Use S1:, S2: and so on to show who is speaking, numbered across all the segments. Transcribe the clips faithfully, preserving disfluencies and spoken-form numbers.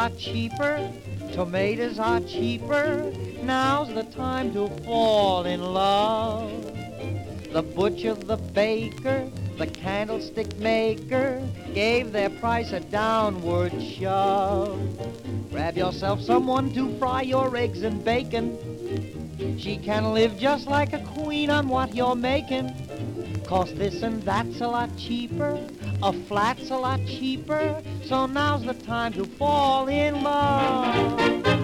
S1: are cheaper, tomatoes are cheaper. Now's the time to fall in love. The butcher, the baker, the candlestick maker gave their price a downward shove. Grab yourself someone to fry your eggs and bacon. She can live just like a queen on what you're making. 'Cause this and that's a lot cheaper, a flat's a lot cheaper. So now's the time to fall in love.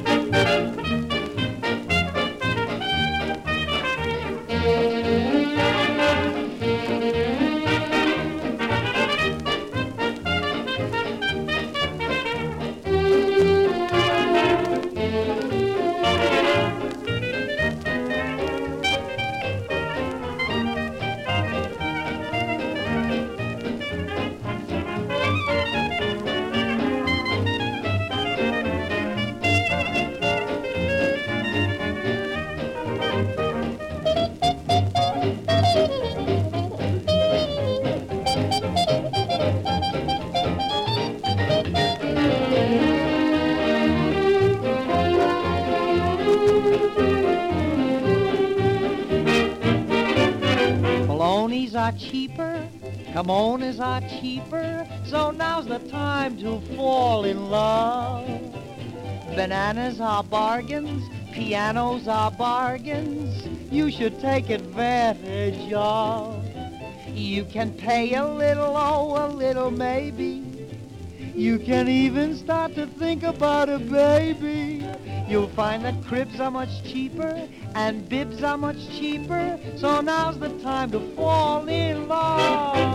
S1: Bolognas are cheaper, kimonos are cheaper, so now's the time to fall in love. Bananas are bargains, pianos are bargains, you should take advantage of. You can pay a little, oh, a little maybe. You can even start to think about a baby. You'll find that cribs are much cheaper and bibs are much cheaper. So now's the time to fall in love.